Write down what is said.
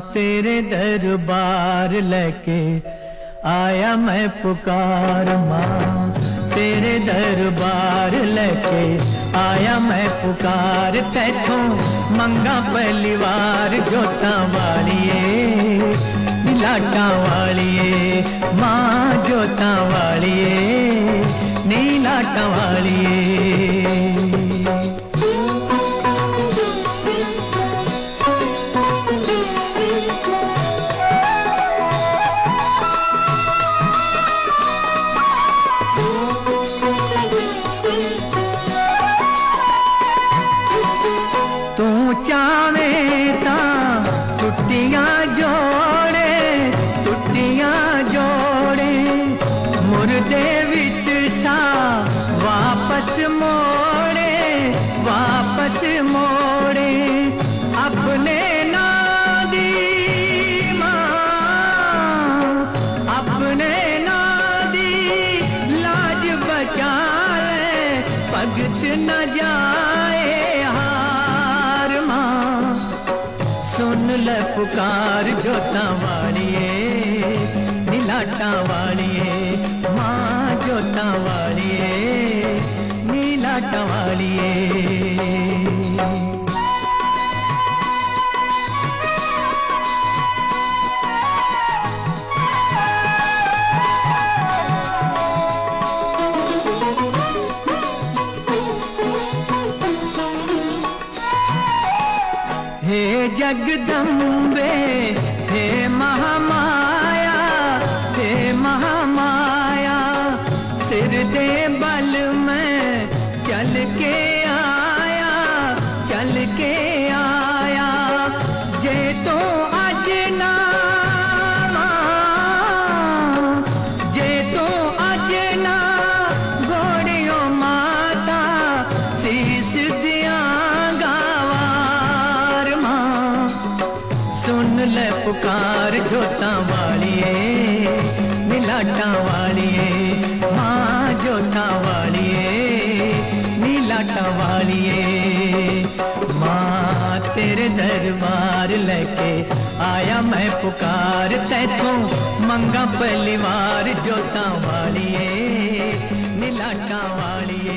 तेरे दरबार लेके आया मैं पुकार। माँ तेरे दरबार लेके आया मैं पुकार। तैथों मंगा पहलीवार जोता वालिए नीलाटा वालिए। माँ जोता वालिए नीलाटा वालिए। मुर्दे विच सा वापस मोड़े अपने नादी माँ अपने नादी लाज बचा ले भगत न जाए हार। माँ सुन ले पुकार जोता वालिए नीलाटा वालिए। माँ जोता वालिए नीलाटा वालिए। हे जगदम्बे हे महामाया हे महामाया। सिर दे बल में चल के आया जे तो अज ना घोड़ियों माता शीस दियांगा वार। माँ सुन ले पुकार जोता वालिए नीलाटा वालिए। माँ जोता वालिए नीलाटा वालिए। माँ तेरे दरबार लेके आया मैं पुकार। तैथों मंगा पहलीवार जोता वालिए नीलाटा वालिए।